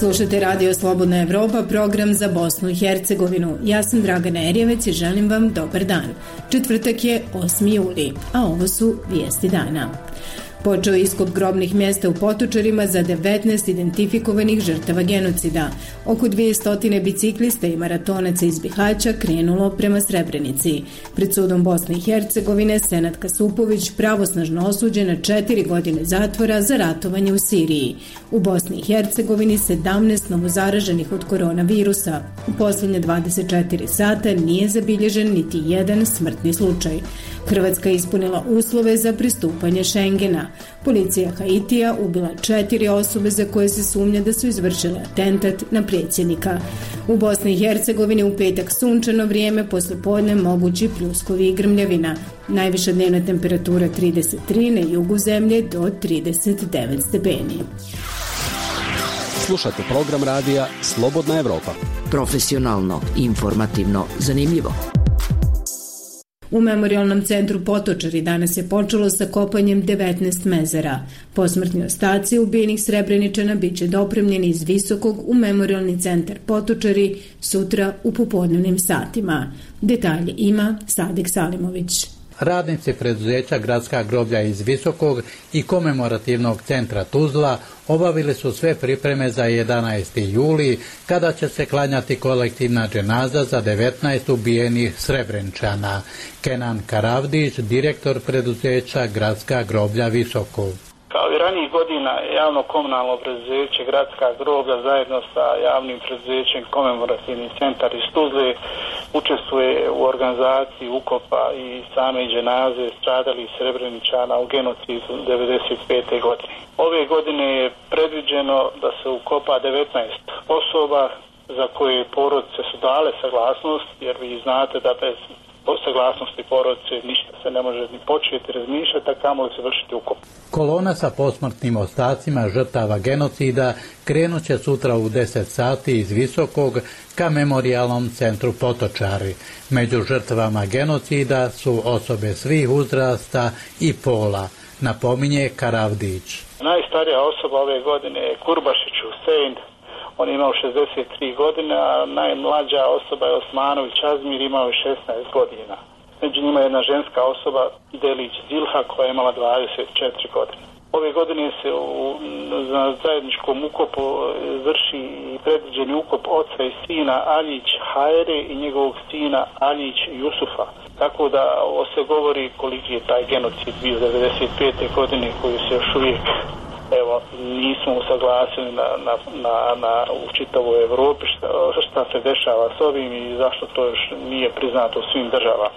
Slušate Radio Slobodna Evropa, program za Bosnu i Hercegovinu. Ja sam Dragana Erjevec i želim vam dobar dan. Četvrtak je 8. juli, a ovo su vijesti dana. Počeo iskop grobnih mjesta u Potočarima za 19 identifikovanih žrtava genocida. Oko 200 biciklista i maratonaca iz Bihaća krenulo prema Srebrenici. Pred sudom Bosne i Hercegovine Senad Kasupović pravosnažno osuđen na 4 godine zatvora za ratovanje u Siriji. U Bosni i Hercegovini 17 novozaraženih od koronavirusa. U posljednje 24 sata nije zabilježen niti jedan smrtni slučaj. Hrvatska je ispunila uslove za pristupanje Schengena. Policija Haitija ubila 4 osobe za koje se sumnja da su izvršile atentat na predsjednika. U Bosni i Hercegovini u petak sunčano vrijeme, poslijepodne mogući pljuskovi i grmljavina. Najviša dnevna temperatura 33, na jugu zemlje do 39 stepeni. Slušate program radija Slobodna Evropa. Profesionalno, informativno, zanimljivo. U Memorijalnom centru Potočari danas je počelo sa kopanjem 19 mezara. Posmrtni ostaci ubijenih Srebreničana bit će dopremljeni iz Visokog u Memorijalni centar Potočari sutra u popodnevnim satima. Detalje ima Sadik Salimović. Radnici preduzeća Gradska groblja iz Visokog i Komemorativnog centra Tuzla obavili su sve pripreme za 11. juli, kada će se klanjati kolektivna dženaza za 19 ubijenih Srebreničana. Kenan Karavdić, direktor preduzeća Gradska groblja Visokog. Kao i ranijih godina, javno komunalno preduzeće Gradska groblja zajedno sa javnim preduzećem Komemorativni centar iz Tuzle učestvuje u organizaciji ukopa i same dženaze stradalih Srebreničana u genocidu 1995. godine. Ove godine je predviđeno da se ukopa 19 osoba za koje porodice su dale saglasnost, jer vi znate da bez saglasnosti porodice ništa se ne može ni početi razmišljati, a kamoli se vršiti ukop. Kolona sa posmrtnim ostacima žrtava genocida krenut će sutra u 10 sati iz Visokog ka Memorijalnom centru Potočari. Među žrtvama genocida su osobe svih uzrasta i pola, napominje Karavdić. Najstarija osoba ove godine je Kurbašić Husein. On je imao 63 godine, a najmlađa osoba je Osmanović Azmir, imao je 16 godina. Među njima je jedna ženska osoba, Delić Zilha, koja je imala 24 godine. Ove godine se na zajedničkom ukopu vrši i predviđeni ukop oca i sina Aljić Hajre i njegovog sina Aljić Jusufa. Tako da ovo se govori koliki je taj genocid bio 95. godine koji se još uvijek nismo usaglasili u čitavoj Evropi šta se dešava s ovim i zašto to još nije priznato u svim državama.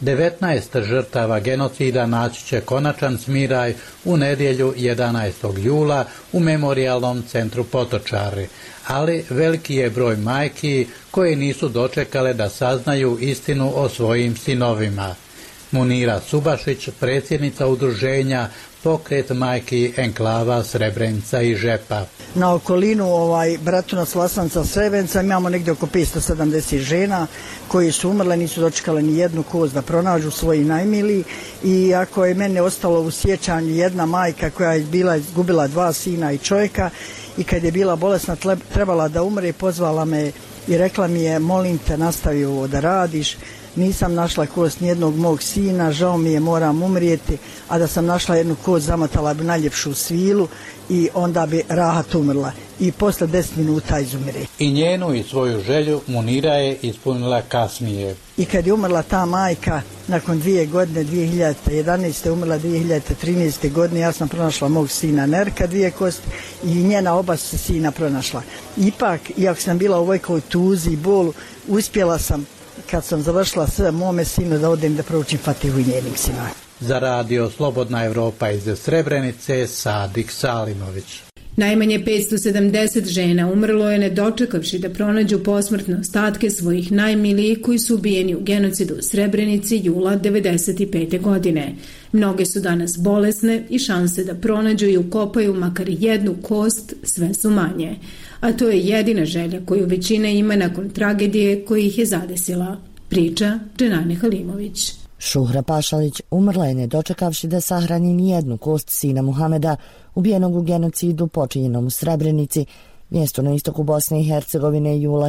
19 žrtava genocida naći će konačan smiraj u nedjelju 11. jula u Memorijalnom centru Potočari, ali veliki je broj majki koje nisu dočekale da saznaju istinu o svojim sinovima. Munira Subašić, predsjednica udruženja Pokret majki enklava Srebrenica i Žepa. Na okolinu Bratunac, Vlasanca, Srebrenica imamo negdje oko 570 žena koji su umrle, nisu dočekale ni jednu kost da pronađu svoji najmiliji. I ako je mene ostalo u sjećanju jedna majka koja je bila izgubila 2 sina i čovjeka i kad je bila bolesna trebala da umre, pozvala me i rekla mi je: molim te, nastavi ovo da radiš. Nisam našla kost nijednog mog sina, žao mi je, moram umrijeti, a da sam našla jednu kost zamotala bi najljepšu svilu i onda bi rahat umrla. I posle 10 minuta izumire. I njenu i svoju želju Munira je ispunila kasnije. I kad je umrla ta majka, nakon 2 godine, 2011. umrla 2013. godine, ja sam pronašla mog sina Nerka 2 kosti i njena oba se sina pronašla. Ipak, iako sam bila u ovoj tuzi i bolu, uspjela sam, kad sam završila sve, mome sinu da odem da proučim Fatihu i njenim sinima. Za radio Slobodna Evropa iz Srebrenice, Sadik Salimović. Najmanje 570 žena umrlo je ne dočekavši da pronađu posmrtne ostatke svojih najmilijih koji su ubijeni u genocidu u Srebrenici jula 1995. godine. Mnoge su danas bolesne i šanse da pronađu i ukopaju makar jednu kost sve su manje. A to je jedina želja koju većina ima nakon tragedije koja ih je zadesila. Priča Dženane Halimović. Šuhra Pašalić umrla je ne dočekavši da sahrani nijednu kost sina Muhameda, ubijenog u genocidu počinjenom u Srebrenici mjesto na istoku Bosne i Hercegovine jula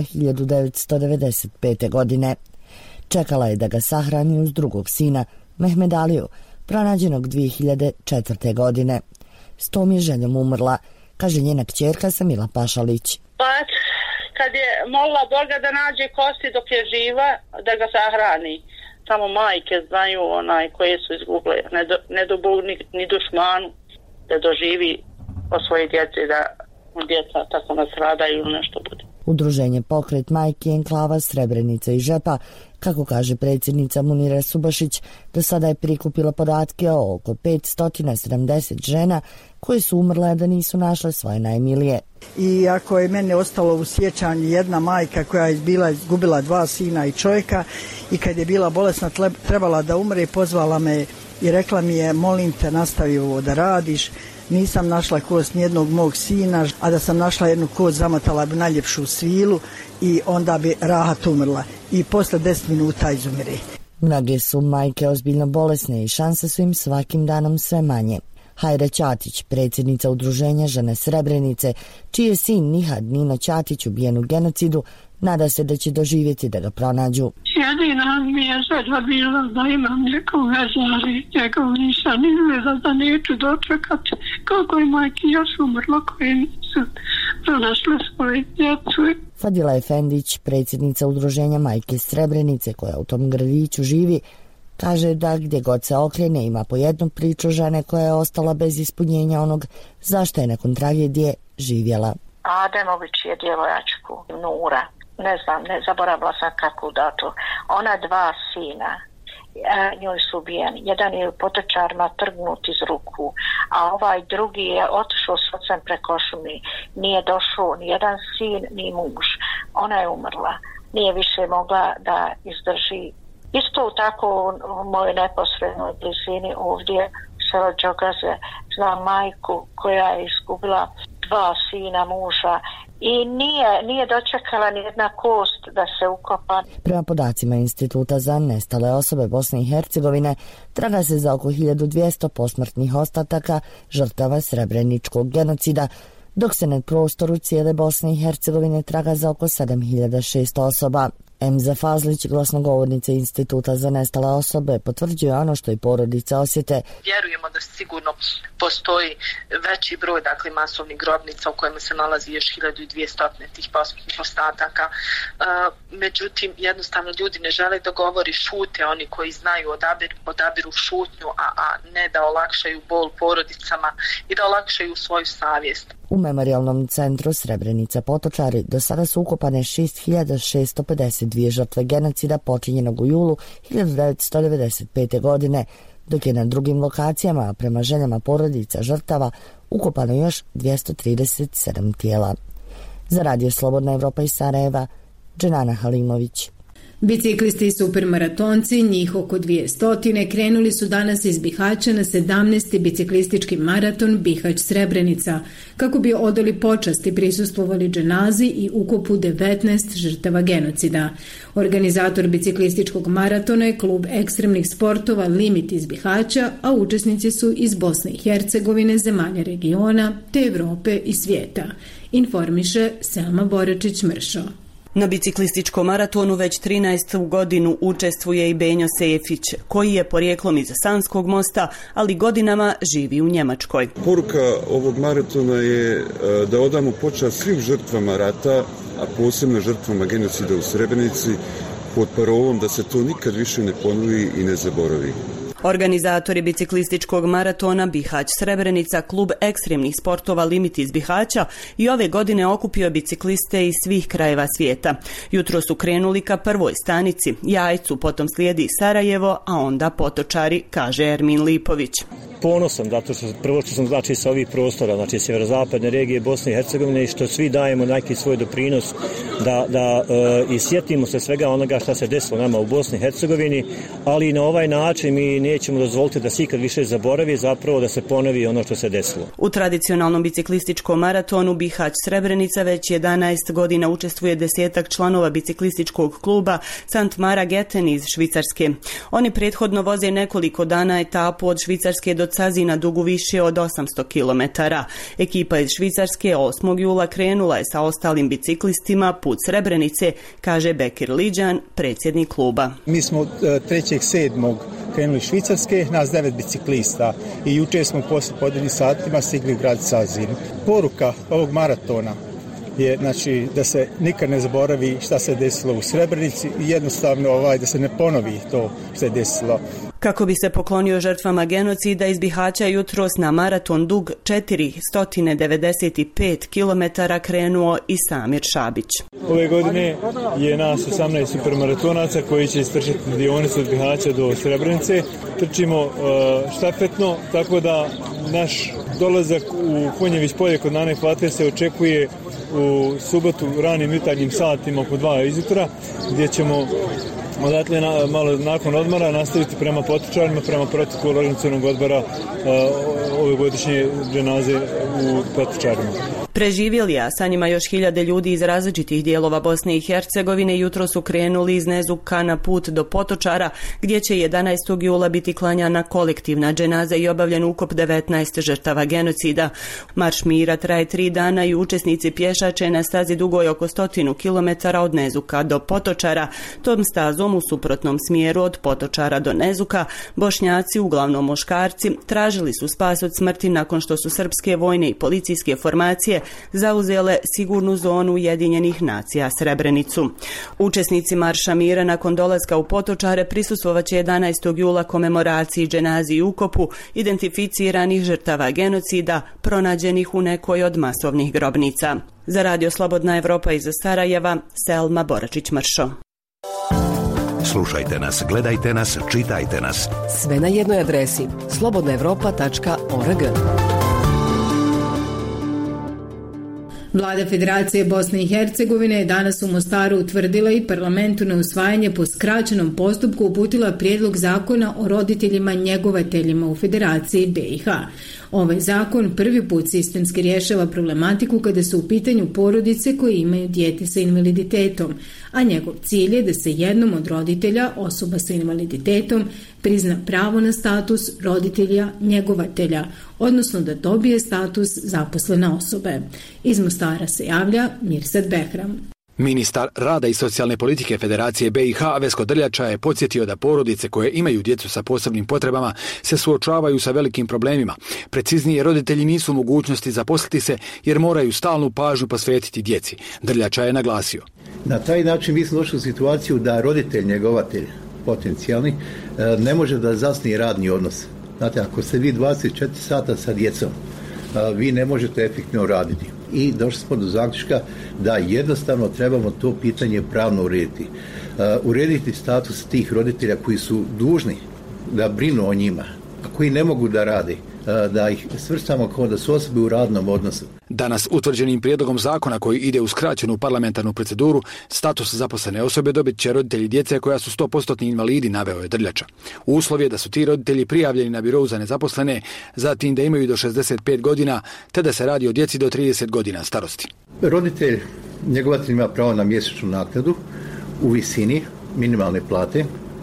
1995. godine. Čekala je da ga sahrani uz drugog sina, Mehmed Aliju, pronađenog 2004. godine. S tom je željom umrla, kaže njena kćerka Samila Pašalić. Pa kad je molila Boga da nađe kosti dok je živa, da ga sahrani. Samo majke znaju koje su izgubile, ne do Bog ni dušmanu, da doživi o svoje djece, da djeca tako nastradaju ili nešto bude. Udruženje Pokret majki enklava Srebrenica i Žepa, kako kaže predsjednica Munira Subašić, do sada je prikupila podatke o oko 570 žena koje su umrle da nisu našle svoje najmilije. I ako je mene ostalo u sjećanju jedna majka koja je izgubila 2 sina i čovjeka i kad je bila bolesna trebala da umre, pozvala me i rekla mi je, molim te, nastavi ovo da radiš. Nisam našla kost nijednog mog sina, a da sam našla jednu kost zamotala bi najljepšu svilu i onda bi rahat umrla. I posle 10 minuta izumire. Mnoge su majke ozbiljno bolesne i šanse su im svakim danom sve manje. Hajra Ćatić, predsjednica udruženja Žene Srebrenice, čiji je sin Nihad Nino Ćatić ubijen u genocidu, nada se da će doživjeti da ga pronađu. Jedina mi je želja bila da imam neku vezu, ali njegov nisam izgleda da neću dočekati kako je majki još umrlo koje nisu pronašle svoje djecu. Fadila Efendić, predsjednica udruženja Majke Srebrenice koja u tom gradiću živi, kaže da gdje god se okrene ima po jednu priču žene koja je ostala bez ispunjenja onog zašto je nakon tragedije živjela. Ademović je djevojačku, Nura, ne zaboravila sam kako datu. Ona 2 sina, njoj su ubijeni. Jedan je u potočarima trgnut iz ruku, a ovaj drugi je otišao s ocem preko šumi. Nije došao ni jedan sin, ni muž. Ona je umrla. Nije više mogla da izdrži. Isto tako u mojoj neposrednoj blizini ovdje selo Đogaze znam majku koja je izgubila 2 sina muža i nije dočekala ni jedna kost da se ukopa. Prema podacima Instituta za nestale osobe Bosne i Hercegovine, traga se za oko 1200 posmrtnih ostataka žrtava Srebreničkog genocida, dok se na prostoru cijele Bosne i Hercegovine traga za oko 7600 osoba. Emza Fazlić, glasnogovornica Instituta za nestale osobe, potvrđuje ono što i porodice osjete. Vjerujemo da sigurno postoji veći broj masovnih grobnica u kojima se nalazi još 1200 tih posmrtnih ostataka. Međutim, jednostavno ljudi ne žele da govori, šute, oni koji znaju odabiru šutnju, a ne da olakšaju bol porodicama i da olakšaju svoju savjest. U memorijalnom centru Srebrenica Potočari do sada su ukopane 6652 žrtve genocida počinjenog u julu 1995. godine, dok je na drugim lokacijama, prema željama porodica žrtava, ukopano još 237 tijela. Za Radio Slobodna Evropa iz Sarajeva, Dženana Halimović. Biciklisti i supermaratonci, njih oko 200, krenuli su danas iz Bihaća na 17. biciklistički maraton Bihać Srebrenica, kako bi odali počasti prisustvovali dženazi i ukopu 19 žrtava genocida. Organizator biciklističkog maratona je klub ekstremnih sportova Limit iz Bihaća, a učesnici su iz Bosne i Hercegovine, zemalja regiona, te Evrope i svijeta, informiše Selma Boračić-Mršo. Na biciklističkom maratonu već 13. godinu učestvuje i Benjo Sefić, koji je porijeklom iz Sanskog mosta, ali godinama živi u Njemačkoj. Poruka ovog maratona je da odamo počast svim žrtvama rata, a posebno žrtvama genocida u Srebrenici, pod parolom da se to nikad više ne ponovi i ne zaboravi. Organizatori biciklističkog maratona Bihać Srebrenica, klub ekstremnih sportova Limit iz Bihaća, i ove godine okupio bicikliste iz svih krajeva svijeta. Jutro su krenuli ka prvoj stanici, Jajcu, potom slijedi Sarajevo, a onda Potočari, kaže Ermin Lipović. Ponosan, zato što prvo što sam sa ovih prostora, sjeverozapadne regije Bosne i Hercegovine, i što svi dajemo neki svoj doprinos da i sjetimo se svega onoga što se desilo nama u Bosni i Hercegovini, ali na ovaj način mi nećemo dozvoliti da se ikad više zaboravi, zapravo da se ponovi ono što se desilo. U tradicionalnom biciklističkom maratonu Bihać Srebrenica već 11 godina učestvuje 10 članova biciklističkog kluba Sant Mara Getten iz Švicarske. Oni prethodno voze nekoliko dana etapu od Švicarske do Cazina dugu više od 800 km. Ekipa iz Švicarske 8. jula krenula je sa ostalim biciklistima put Srebrenice, kaže Bekir Liđan, predsjednik kluba. Mi smo 3.7. krenuli Švicarske, nas 9 biciklista i jučer smo poslije podnevnim satima stigli u grad Cazin. Poruka ovog maratona je da se nikad ne zaboravi šta se desilo u Srebrenici i jednostavno da se ne ponovi to što se desilo. Kako bi se poklonio žrtvama genocida, iz Bihaća jutros na maraton dug 495 km krenuo i Samir Šabić. Ove godine je nas 18 supermaratonaca koji će istrčati dionicu od Bihaća do Srebrenice. Trčimo štafetno, tako da naš dolazak u Konjević polje kod Nane Fate se očekuje u subotu ranim jutarnjim satima oko 2 izjutra, gdje ćemo odatle malo nakon odmora nastaviti prema Potočarima, prema protokolu organizacionog odbora ove godišnje dženaze u Potočarima. Preživjeli, a sa njima još hiljade ljudi iz različitih dijelova Bosne i Hercegovine jutro su krenuli iz Nezuka na put do Potočara, gdje će 11. jula biti klanjana kolektivna dženaza i obavljen ukop 19 žrtava genocida. Marš mira traje 3 dana i učesnici pješače na stazi dugoj oko 100 km od Nezuka do Potočara. Tom stazom u suprotnom smjeru od Potočara do Nezuka Bošnjaci, uglavnom muškarci, tražili su spas od smrti nakon što su srpske vojne i policijske formacije zauzele sigurnu zonu Ujedinjenih nacija Srebrenicu. Učesnici Marša mira nakon dolaska u Potočare prisustvovaće 11. jula komemoraciji, dženazi i ukopu identificiranih žrtava genocida pronađenih u nekoj od masovnih grobnica. Za Radio Slobodna Evropa iz Sarajeva, Selma Boračić-Mršo. Slušajte nas, gledajte nas, čitajte nas. Sve na jednoj adresi slobodnaevropa.org. Vlada Federacije Bosne i Hercegovine je danas u Mostaru utvrdila i parlamentu na usvajanje po skraćenom postupku uputila prijedlog zakona o roditeljima njegovateljima u Federaciji BiH. Ovaj zakon prvi put sistemski rješava problematiku kada su u pitanju porodice koje imaju dijete sa invaliditetom, a njegov cilj je da se jednom od roditelja, osoba sa invaliditetom, prizna pravo na status roditelja njegovatelja, odnosno da dobije status zaposlene osobe. Iz Mostara se javlja Mirsad Behram. Ministar rada i socijalne politike Federacije BiH Vesko Drljača je podsjetio da porodice koje imaju djecu sa posebnim potrebama se suočavaju sa velikim problemima. Preciznije, roditelji nisu u mogućnosti zaposliti se jer moraju stalnu pažnju posvetiti djeci. Drljača je naglasio. Na taj način mi smo došli u situaciju da roditelj, njegovatelj potencijalni ne može da zasnije radni odnos. Znate, ako ste vi 24 sata sa djecom, vi ne možete efektivno raditi. I došli smo do zaključka da jednostavno trebamo to pitanje pravno urediti. Urediti status tih roditelja koji su dužni da brinu o njima, a koji ne mogu da rade, da ih svrstamo kao da su osobe u radnom odnosu. Danas utvrđenim prijedlogom zakona koji ide u skraćenu parlamentarnu proceduru, status zaposlene osobe dobit će roditelji djece koja su 100% invalidi, naveo je Drljača. Uslov je da su ti roditelji prijavljeni na birou za nezaposlene, zatim da imaju do 65 godina, te da se radi o djeci do 30 godina starosti. Roditelj, njegovatelj ima pravo na mjesečnu naknadu u visini minimalne plate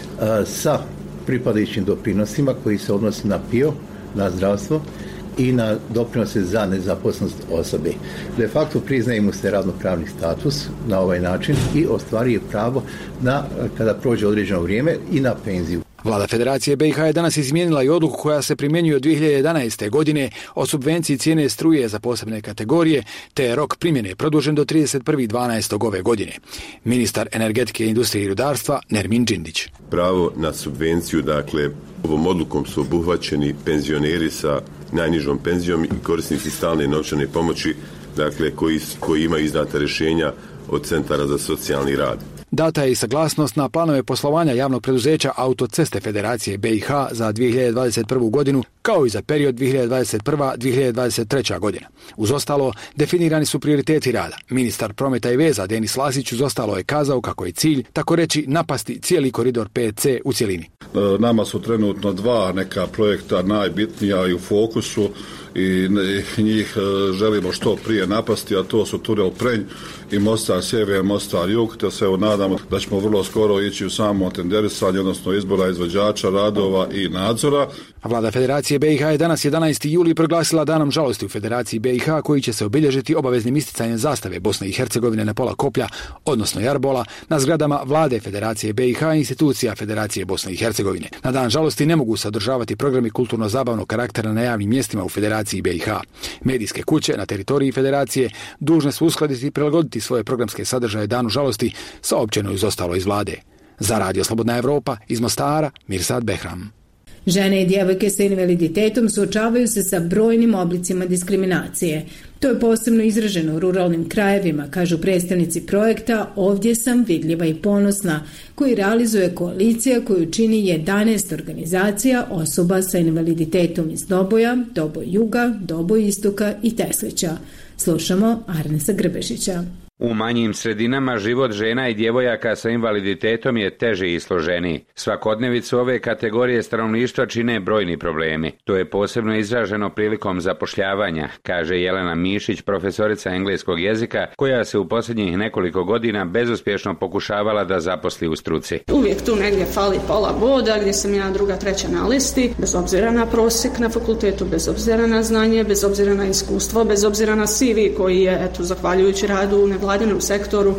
sa pripadajućim doprinosima koji se odnose na PIO, na zdravstvo i na doprinose za nezaposlenost osobe. De facto priznaje mu se radnopravni status na ovaj način i ostvaruje pravo na, kada prođe određeno vrijeme, i na penziju. Vlada Federacije BiH je danas izmijenila i odluku koja se primjenjuje od 2011. godine o subvenciji cijene struje za posebne kategorije, te je rok primjene produžen do 31.12. ove godine. Ministar energetike, industrije i rudarstva Nermin Džindić. Pravo na subvenciju, dakle, ovom odlukom su obuhvaćeni penzioneri sa najnižom penzijom i korisnici stalne novčane pomoći, dakle, koji imaju izdata rješenja od centara za socijalni rad. Data je i saglasnost na planove poslovanja javnog preduzeća Autoceste Federacije BiH za 2021. godinu, kao i za period 2021-2023. godina. Uz ostalo, definirani su prioriteti rada. Ministar prometa i veza Denis Lasić uz ostalo je kazao kako je cilj, tako reći, napasti cijeli koridor 5C u cjelini. Nama su trenutno dva neka projekta najbitnija i u fokusu. i njih želimo što prije napasti, a to su tunel Prenj i Mostar sjever, Mostar jug, te se nadamo da ćemo vrlo skoro ići u samo tenderisanje, odnosno izbora izvođača radova i nadzora. Vlada Federacije BiH je danas 11. juli proglasila danom žalosti u Federaciji BiH, koji će se obilježiti obaveznim isticanjem zastave Bosne i Hercegovine na pola koplja, odnosno jarbola, na zgradama Vlade Federacije BiH i institucija Federacije Bosne i Hercegovine. Na dan žalosti ne mogu sadržavati programi kulturno-zabavnog karaktera na javnim mjestima u Federaciji BiH. Medijske kuće na teritoriji Federacije dužne su uskladiti i prilagoditi svoje programske sadržaje danu žalosti, saopćeno je izostalo iz Vlade. Za Radio Slobodna Evropa iz Mostara, Mirsad Behram. Žene i djevojke sa invaliditetom suočavaju se sa brojnim oblicima diskriminacije. To je posebno izraženo u ruralnim krajevima, kažu predstavnici projekta Ovdje sam vidljiva i ponosna, koji realizuje koalicija koju čini 11 organizacija osoba sa invaliditetom iz Doboja, Doboj juga, Doboj istoka i Teslića. Slušamo Arnesa Grbešića. U manjim sredinama život žena i djevojaka sa invaliditetom je teži i složeniji. Svakodnevicu ove kategorije stanovništva čine brojni problemi. To je posebno izraženo prilikom zapošljavanja, kaže Jelena Mišić, profesorica engleskog jezika, koja se u posljednjih nekoliko godina bezuspješno pokušavala da zaposli u struci. Uvijek tu negdje fali pola boda, gdje sam ja druga, treća na listi, bez obzira na prosjek na fakultetu, bez obzira na znanje, bez obzira na iskustvo, bez obzira na CV koji je, zahvaljujući radu u nevladinom sektoru,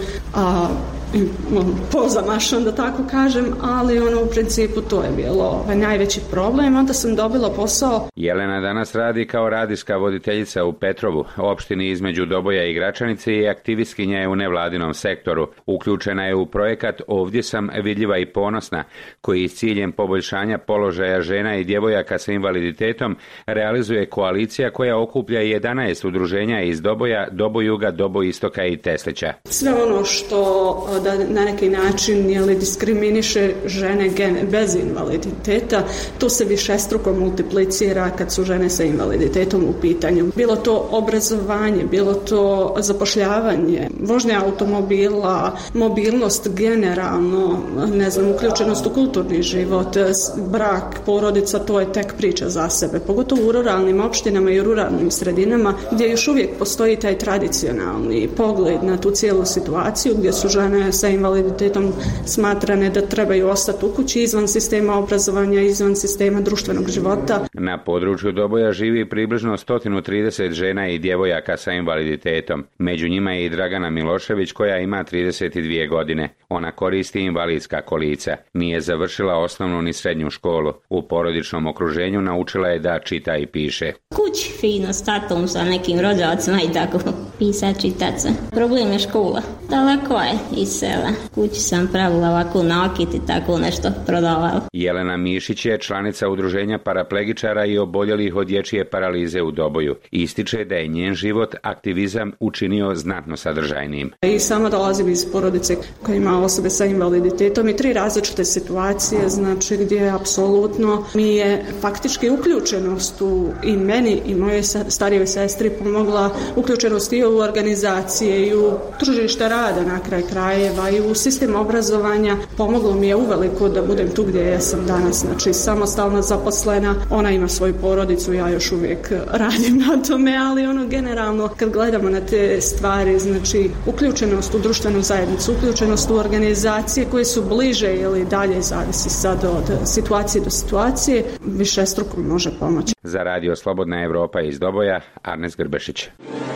pozamašan, da tako kažem, ali u principu to je bilo najveći problem. Onda sam dobila posao. Jelena danas radi kao radijska voditeljica u Petrovu, opštini između Doboja i Gračanice, i aktivistkinja je u nevladinom sektoru. Uključena je u projekat Ovdje sam vidljiva i ponosna, koji s ciljem poboljšanja položaja žena i djevojaka sa invaliditetom realizuje koalicija koja okuplja 11 udruženja iz Doboja, Doboj juga, Doboj istoka i Teslića. Sve ono što da na neki način diskriminiše žene bez invaliditeta, to se višestruko multiplicira kad su žene sa invaliditetom u pitanju. Bilo to obrazovanje, bilo to zapošljavanje, vožnja automobila, mobilnost generalno, uključenost u kulturni život, brak, porodica, to je tek priča za sebe. Pogotovo u ruralnim opštinama i u ruralnim sredinama gdje još uvijek postoji taj tradicionalni pogled na tu cijelu situaciju, gdje su žene sa invaliditetom smatrane da trebaju ostati u kući izvan sistema obrazovanja, izvan sistema društvenog života. Na području Doboja živi približno 130 žena i djevojaka sa invaliditetom. Među njima je i Dragana Milošević, koja ima 32 godine. Ona koristi invalidska kolica. Nije završila osnovnu ni srednju školu. U porodičnom okruženju naučila je da čita i piše. Kući fino s tatom, sa nekim rođacima i tako pisat, čitat se. Problem je škola. Daleko je iz sela. Kući sam pravila ovako nakit i tako nešto prodavala. Jelena Mišić je članica udruženja paraplegičara i oboljelih od dječje paralize u Doboju. Ističe da je njen život aktivizam učinio znatno sadržajnijim. I sama dolazim iz porodice koja ima osobe sa invaliditetom i 3 različite situacije, gdje apsolutno mi je faktički uključenost i meni i moje starijoj sestri pomogla uključenost i u organizacije i u tržište rada na kraj krajeva i u sistem obrazovanja. Pomoglo mi je uveliko da budem tu gdje ja sam danas, samostalno zaposlena. Ona ima svoju porodicu, ja još uvijek radim na tome, ali generalno kad gledamo na te stvari, uključenost u društvenu zajednicu, uključenost u organizacije koje su bliže ili dalje, zavisi sad od situacije do situacije, višestruko može pomoći. Za Radio Slobodna Evropa iz Doboja, Arnes Grbešić.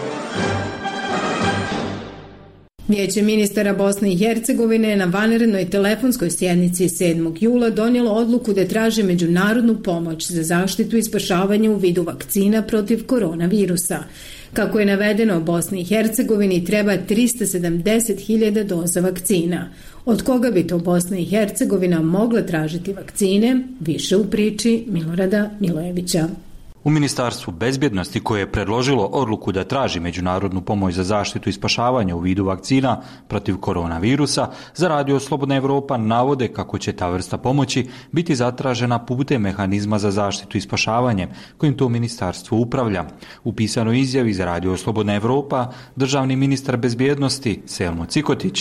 Vijeće ministara Bosne i Hercegovine na vanrednoj telefonskoj sjednici 7. jula donijelo odluku da traže međunarodnu pomoć za zaštitu i spašavanje u vidu vakcina protiv koronavirusa. Kako je navedeno, Bosni i Hercegovini treba 370.000 doza vakcina. Od koga bi to Bosna i Hercegovina mogla tražiti vakcine? Više u priči Milorada Milojevića. U Ministarstvu bezbjednosti, koje je predložilo odluku da traži međunarodnu pomoć za zaštitu i spašavanje u vidu vakcina protiv koronavirusa, za Radio Slobodna Evropa navode kako će ta vrsta pomoći biti zatražena putem mehanizma za zaštitu i spašavanje kojim to ministarstvo upravlja. U pisanoj izjavi za Radio Slobodna Evropa državni ministar bezbjednosti Selmo Cikotić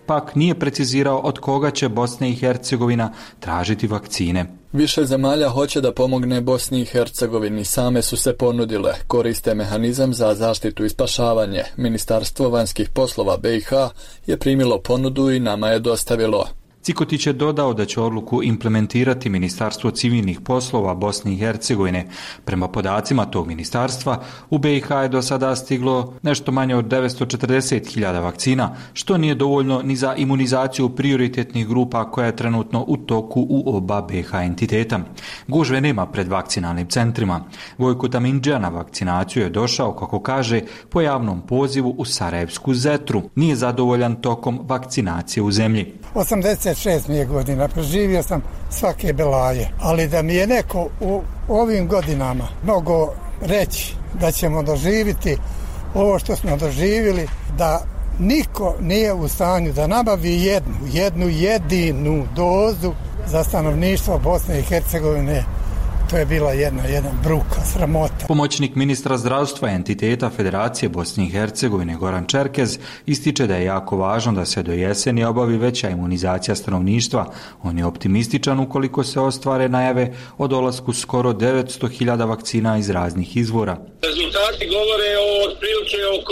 pak nije precizirao od koga će Bosna i Hercegovina tražiti vakcine. Više zemalja hoće da pomogne Bosni i Hercegovini, same su se ponudile, koriste mehanizam za zaštitu i spašavanje. Ministarstvo vanjskih poslova BiH je primilo ponudu i nama je dostavilo. Cikotić je dodao da će odluku implementirati Ministarstvo civilnih poslova Bosne i Hercegovine. Prema podacima tog ministarstva, u BiH je do sada stiglo nešto manje od 940.000 vakcina, što nije dovoljno ni za imunizaciju prioritetnih grupa koja je trenutno u toku u oba BiH entiteta. Gužve nema pred vakcinalnim centrima. Vojko Tamindžija na vakcinaciju je došao, kako kaže, po javnom pozivu u Sarajevsku Zetru. Nije zadovoljan tokom vakcinacije u zemlji. 86 mi je godina, preživio sam svake belaje, ali da mi je neko u ovim godinama mnogo reći da ćemo doživiti ovo što smo doživjeli, da niko nije u stanju da nabavi jednu jedinu dozu za stanovništvo Bosne i Hercegovine. To je bila jedna bruka, sramota. Pomoćnik ministra zdravstva entiteta Federacije Bosne i Hercegovine Goran Čerkez ističe da je jako važno da se do jeseni obavi veća imunizacija stanovništva. On je optimističan ukoliko se ostvare najave o dolasku skoro 900.000 vakcina iz raznih izvora. Rezultati govore o otprilike oko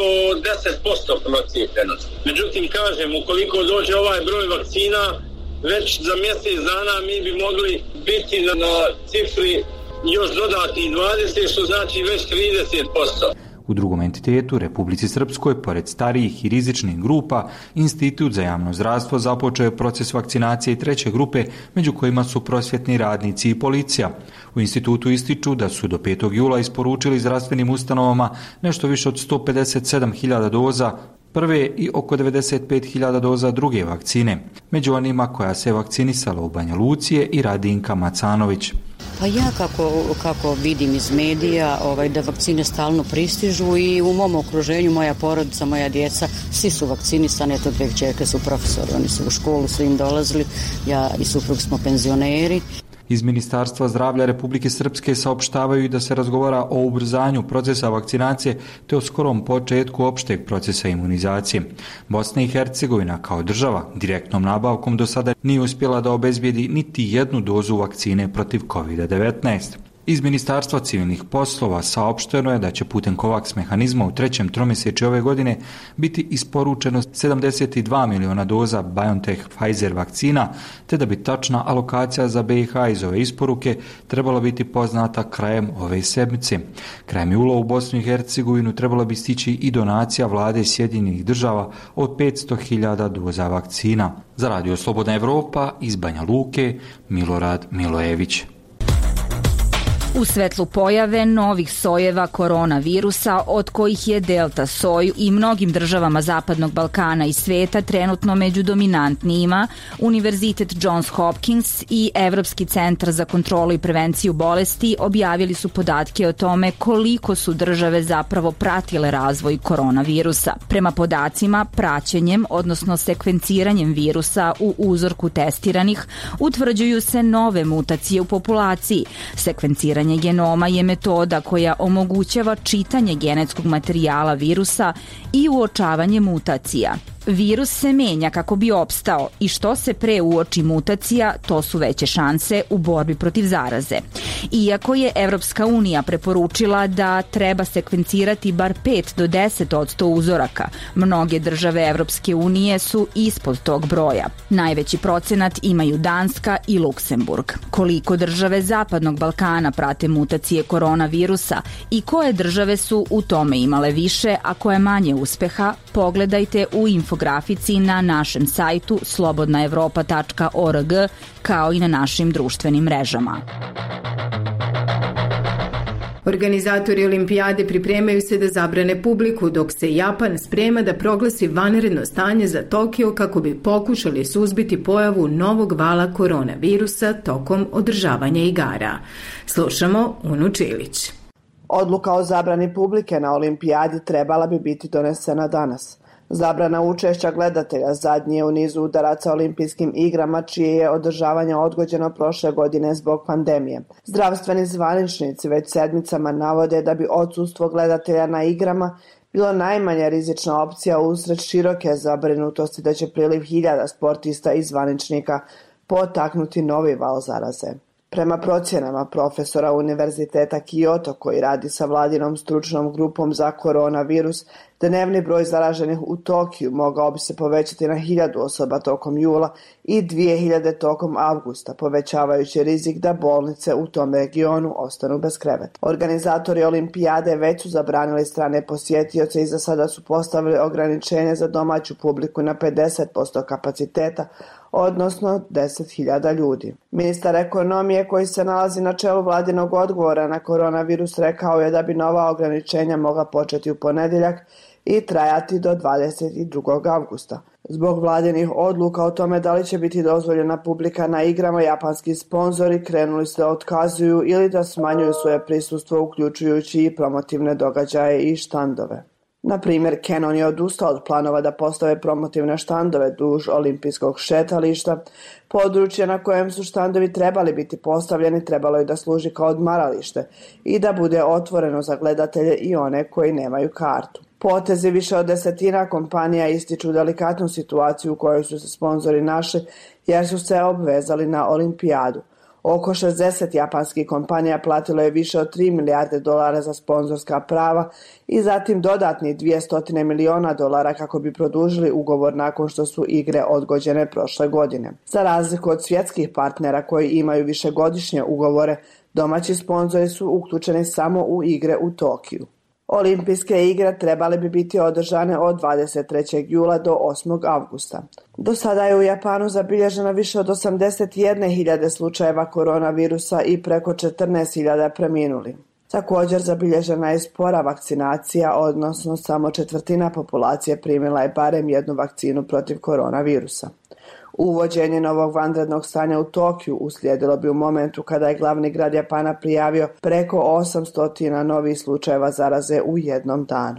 10% procijepljenosti. Međutim, kažem, ukoliko dođe ovaj broj vakcina, već za mjesec dana mi bi mogli biti na cifri još dodatnih 20, što znači već 30%. U drugom entitetu, Republici Srpskoj, pored starijih i rizičnih grupa, Institut za javno zdravstvo započeo je proces vakcinacije treće grupe, među kojima su prosvjetni radnici i policija. U institutu ističu da su do 5. jula isporučili zdravstvenim ustanovama nešto više od 157.000 doza prve i oko 95.000 doza druge vakcine. Među onima koja se vakcinisala u Banja Luci je i Radinka Macanović. Pa ja kako vidim iz medija da vakcine stalno pristižu i u mom okruženju moja porodica, moja djeca, svi su vakcinisani, eto 2 kćerke su profesori, oni su u školu, su im dolazili, ja i suprug smo penzioneri. Iz Ministarstva zdravlja Republike Srpske saopštavaju i da se razgovara o ubrzanju procesa vakcinacije te o skorom početku opšteg procesa imunizacije. Bosna i Hercegovina kao država direktnom nabavkom do sada nije uspjela da obezbijedi niti jednu dozu vakcine protiv COVID-19. Iz Ministarstva civilnih poslova saopšteno je da će putem COVAX mehanizma u 3. tromjesečju ove godine biti isporučeno 72 miliona doza BioNTech-Pfizer vakcina, te da bi tačna alokacija za BiH iz ove isporuke trebala biti poznata krajem ove sedmice. Krajem jula u Bosnu i Hercegovinu trebala bi stići i donacija vlade Sjedinjenih država od 500.000 doza vakcina. Za Radio Slobodna Evropa iz Banja Luke, Milorad Milojević. U svetlu pojave novih sojeva koronavirusa, od kojih je delta soj i mnogim državama Zapadnog Balkana i sveta trenutno među dominantnijima, Univerzitet Johns Hopkins i Evropski centar za kontrolu i prevenciju bolesti objavili su podatke o tome koliko su države zapravo pratile razvoj koronavirusa. Prema podacima, praćenjem, odnosno sekvenciranjem virusa u uzorku testiranih, utvrđuju se nove mutacije u populaciji. Sekvenciranje genoma je metoda koja omogućava čitanje genetskog materijala virusa i uočavanje mutacija. Virus se menja kako bi opstao i što se pre uoči mutacija, to su veće šanse u borbi protiv zaraze. Iako je Evropska unija preporučila da treba sekvencirati bar 5 do 10% uzoraka, mnoge države Evropske unije su ispod tog broja. Najveći procenat imaju Danska i Luksemburg. Koliko države Zapadnog Balkana prate mutacije koronavirusa i koje države su u tome imale više, a koje manje uspeha, pogledajte u infografici na našem sajtu slobodnaevropa.org kao i na našim društvenim mrežama. Organizatori olimpijade pripremaju se da zabrane publiku, dok se Japan sprema da proglasi vanredno stanje za Tokio kako bi pokušali suzbiti pojavu novog vala koronavirusa tokom održavanja igara. Slušamo Unu Čilić. Odluka o zabrani publike na olimpijadi trebala bi biti donesena danas. Zabrana učešća gledatelja zadnji je u nizu udaraca olimpijskim igrama, čije je održavanje odgođeno prošle godine zbog pandemije. Zdravstveni zvaničnici već sedmicama navode da bi odsustvo gledatelja na igrama bilo najmanja rizična opcija usred široke zabrinutosti da će priliv 1000 sportista i zvaničnika potaknuti novi val zaraze. Prema procjenama profesora Univerziteta Kyoto koji radi sa vladinom stručnom grupom za koronavirus, dnevni broj zaraženih u Tokiju mogao bi se povećati na 1000 osoba tokom jula i 2000 tokom avgusta, povećavajući rizik da bolnice u tom regionu ostanu bez kreveta. Organizatori olimpijade već su zabranili strane posjetioce i za sada su postavili ograničenje za domaću publiku na 50% kapaciteta, odnosno 10.000 ljudi. Ministar ekonomije koji se nalazi na čelu vladinog odgovora na koronavirus rekao je da bi nova ograničenja mogla početi u ponedjeljak i trajati do 22. avgusta. Zbog vladinih odluka o tome da li će biti dozvoljena publika na igrama, japanski sponzori krenuli se da otkazuju ili da smanjuju svoje prisustvo, uključujući i promotivne događaje i štandove. Na primjer, Canon je odustao od planova da postave promotivne štandove duž olimpijskog šetališta. Područje na kojem su štandovi trebali biti postavljeni trebalo je da služi kao odmaralište i da bude otvoreno za gledatelje i one koji nemaju kartu. Potezi više od 10 kompanija ističu delikatnu situaciju u kojoj su se sponzori našli jer su se obvezali na olimpijadu. Oko 60 japanskih kompanija platilo je više od $3 milijarde za sponzorska prava i zatim dodatnih $200 miliona kako bi produžili ugovor nakon što su igre odgođene prošle godine. Za razliku od svjetskih partnera koji imaju višegodišnje ugovore, domaći sponzori su uključeni samo u igre u Tokiju. Olimpijske igre trebale bi biti održane od 23. jula do 8. avgusta. Do sada je u Japanu zabilježeno više od 81.000 slučajeva koronavirusa i preko 14.000 preminuli. Također zabilježena je spora vakcinacija, odnosno samo 1/4 populacije primila je barem jednu vakcinu protiv koronavirusa. Uvođenje novog vanrednog stanja u Tokiju uslijedilo bi u momentu kada je glavni grad Japana prijavio preko 800 novih slučajeva zaraze u jednom danu.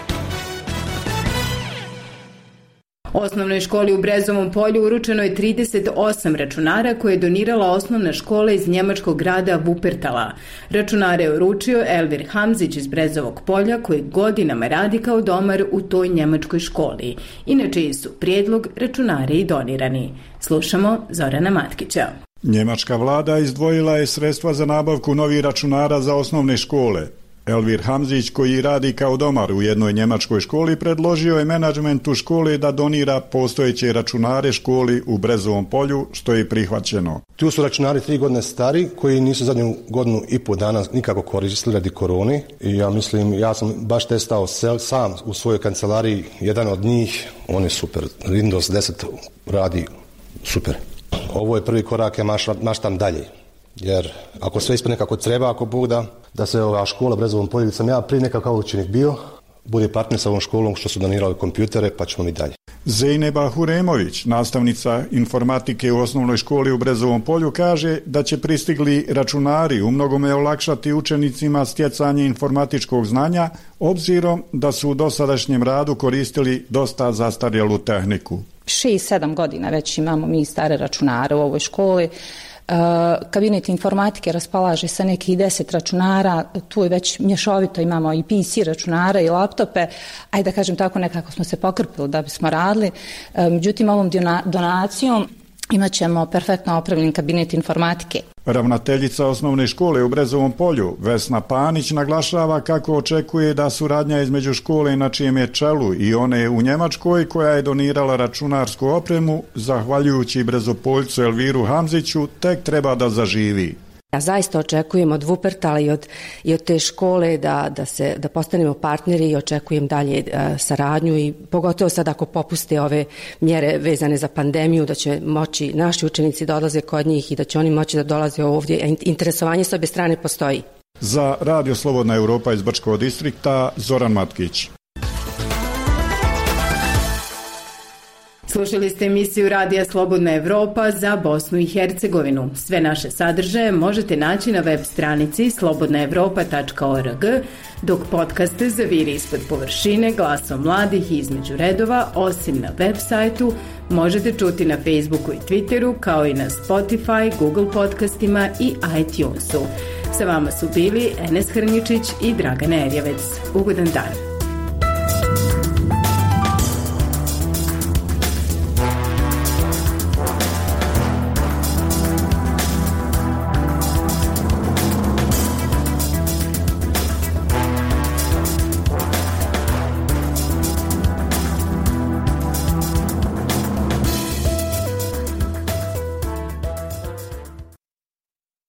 Osnovnoj školi u Brezovom Polju uručeno je 38 računara koje je donirala osnovna škola iz njemačkog grada Wuppertala. Računare je uručio Elvir Hamzić iz Brezovog Polja koji godinama radi kao domar u toj njemačkoj školi. Inače su prijedlog računari i donirani. Slušamo Zorana Matkića. Njemačka vlada izdvojila je sredstva za nabavku novih računara za osnovne škole. Elvir Hamzić, koji radi kao domar u jednoj njemačkoj školi, predložio je menadžmentu škole da donira postojeće računare školi u Brezovom Polju, što je prihvaćeno. Tu su računari 3 godine stari, koji nisu zadnju godinu i pol dana nikako koristili radi korone. I ja sam baš testao sam u svojoj kancelariji jedan od njih. On je super. Windows 10 radi super. Ovo je prvi korak, ja maštam dalje. Jer ako sve ispadne kako treba, ako Bog da se ova škola Brezovom Polju, gdje sam ja prije nekakav učenik bio, bude partner sa ovom školom što su donirali kompjutere, pa ćemo mi dalje. Zejneba Huremović, nastavnica informatike u osnovnoj školi u Brezovom Polju, kaže da će pristigli računari u mnogome olakšati učenicima stjecanje informatičkog znanja, obzirom da su u dosadašnjem radu koristili dosta zastarjelu tehniku. 6-7 godina već imamo mi stare računare u ovoj školi. Kabinet informatike raspolaže sa nekih 10 računara, tu je već mješovito, imamo i PC računara i laptope, ajde da kažem tako, nekako smo se pokrpili da bismo radili. Međutim, ovom donacijom imat ćemo perfektno opremljen kabinet informatike. Ravnateljica osnovne škole u Brezovom Polju, Vesna Panić, naglašava kako očekuje da suradnja između škole na čijem je čelu i one u Njemačkoj, koja je donirala računarsku opremu, zahvaljujući Brezopoljcu Elviru Hamziću, tek treba da zaživi. Ja zaista očekujem od Wuppertala i od te škole da postanemo partneri i očekujem dalje saradnju i pogotovo sad ako popuste ove mjere vezane za pandemiju, da će moći naši učenici da odlaze kod njih i da će oni moći da dolaze ovdje. Interesovanje s obje strane postoji. Za Radio Slobodna Europa iz Brčkog distrikta, Zoran Matkić. Slušali ste emisiju Radija Slobodna Evropa za Bosnu i Hercegovinu. Sve naše sadržaje možete naći na web stranici slobodnaevropa.org, dok podcaste Zaviri ispod površine, Glasom mladih i Između redova, osim na web sajtu, možete čuti na Facebooku i Twitteru, kao i na Spotify, Google podcastima i iTunesu. Sa vama su bili Enes Hrnjičić i Dragana Erjevec. Ugodan dan.